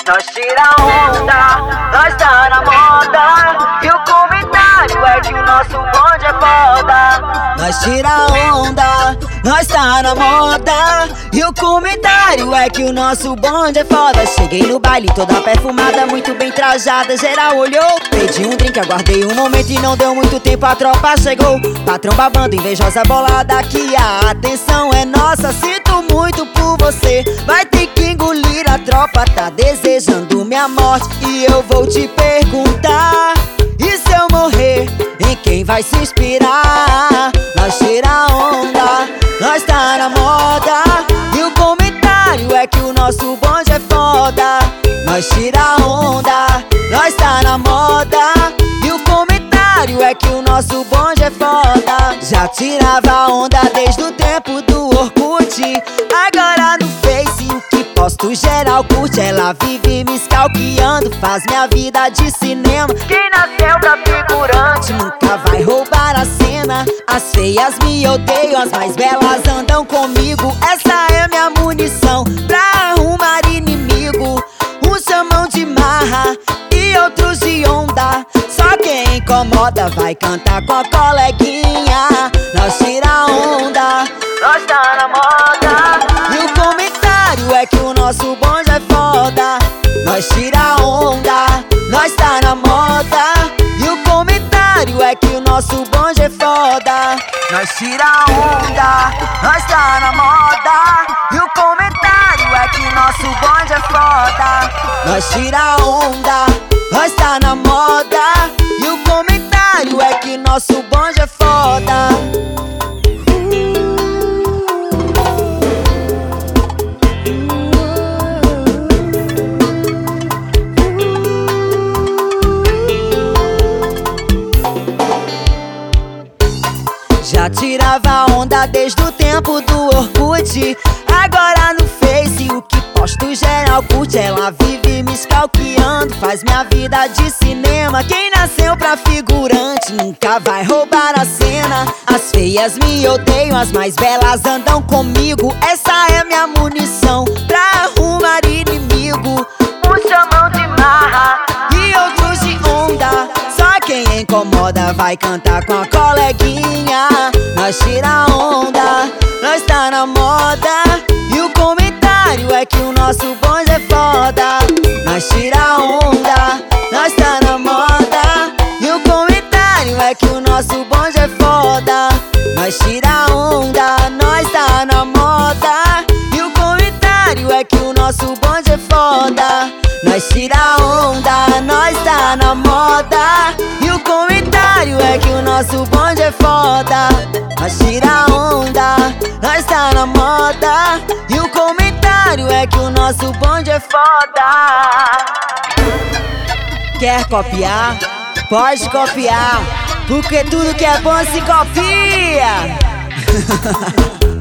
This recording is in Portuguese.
nós tira onda, nós tá na moda. E o comentário é que o nosso bonde é foda. Nós tira onda, nós tá na moda. E o comentário é que o nosso bonde é foda. Cheguei no baile toda perfumada, muito bem trajada, geral olhou. Pedi um drink, aguardei um momento e não deu muito tempo, a tropa chegou. Patrão babando, invejosa bolada, que a atenção é nossa. Sinto muito por você, vai ter que engolir. A tropa tá desejando minha morte e eu vou te perguntar: e se eu morrer, em quem vai se inspirar? Nós tira onda, nós tá na moda. E o comentário é que o nosso bonde é foda. Nós tira onda, nós tá na moda. E o comentário é que o nosso bonde é foda. Já tirava onda desde o tempo do Orkut. Agora no Face o que posto geral curte. Ela vive me stalkeando, faz minha vida de cinema. Quem nasceu pra figurante nunca vai roubar a cena. As feias me odeiam, as mais belas andam comigo. Essa é minha munição pra arrumar inimigo. Uns chamam de marra e outros de onda. Só quem incomoda vai cantar com a coleguinha. Nós tira onda, nós tá na moda. e o comentário é que o nosso bonde é foda. Nós tira onda, nós tá na moda. E o comentário é que o nosso bonde é foda. Nós tira onda, nós tá na moda. E o comentário é que nosso bonde é foda. Nós tira onda, nós tá na moda. E o comentário é que nosso bonde é foda. Já tirava onda desde o tempo do Orkut. Agora no Face o que posto geral curte. Ela vive me stalkeando, faz minha vida de cinema. Quem nasceu pra figurante nunca vai roubar a cena. As feias me odeiam, as mais belas andam comigo. Essa é minha munição pra arrumar inimigo. Uns chamam de marra e outros de onda. Só quem incomoda vai cantar com a coleguinha. Nós tira onda, nós tá na moda. E o comentário é que o nosso bonde é foda. Nós tira onda, nós tá na moda. E o comentário é que o nosso bonde é foda. Nós tira onda, nós tá na moda. E o comentário é que o nosso bonde é foda. Nós tira onda, nós tá na moda. E o comentário é que o nosso bonde é foda. Nós tira onda, nós tá na moda. E o comentário é que o nosso bonde é foda. Quer copiar? Pode copiar, porque tudo que é bom se copia.